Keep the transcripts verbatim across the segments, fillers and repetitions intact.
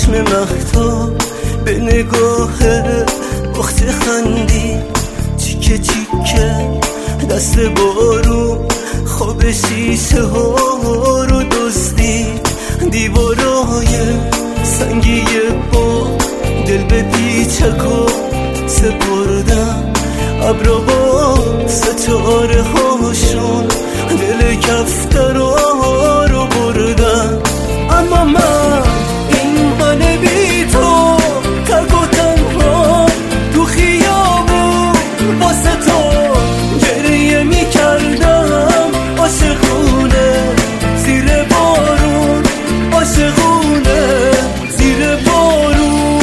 چشم مهتاب به نگاه وقت خندی چیکه چیکه دست بارون خواب شیشه ها رو دزدی دیوارای سنگی با دل به پیچکا سپردم ابرا با ستاره هاشون دل کفترها رو بردم اما من این من بی تو تک و تنها تو خیابون واسه تو گریه می کردم عاشقونه زیر بارون عاشقونه زیر بارون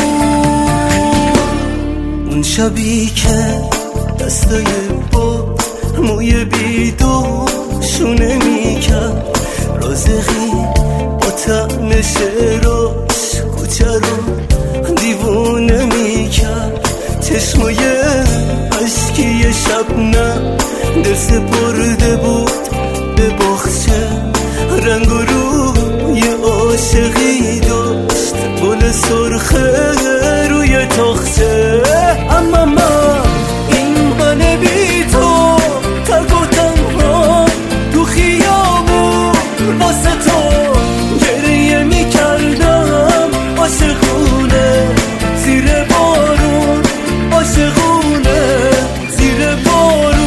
اون شبی که دستای با موی بیدوشونه میکرد رازقی با طعم شعراش کوچه رو دیوونه میکرد چشمای عشقی شبنم دل سپرده بود به باغچه رنگ و روی عاشقی داشت گل سرخه روی تاخچه اما من این من بی تو تک و تنها تو خیابون واسه تو گریه می کردم عاشقونه زیر بارون عاشقونه زیر بارون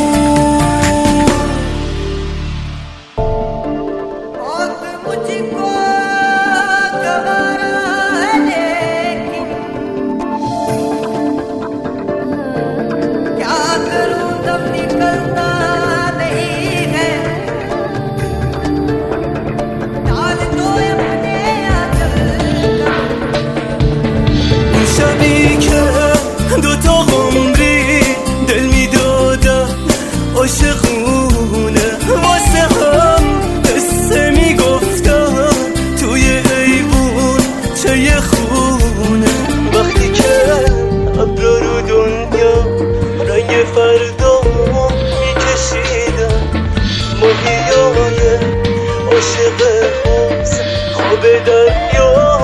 عاشقونه واسه هم قصه میگفتم توی ایوون چه خونه وقتی که ابرا رو دنیا رنگ فردا میکشیدم ماهیای عاشق حوض خواب دریا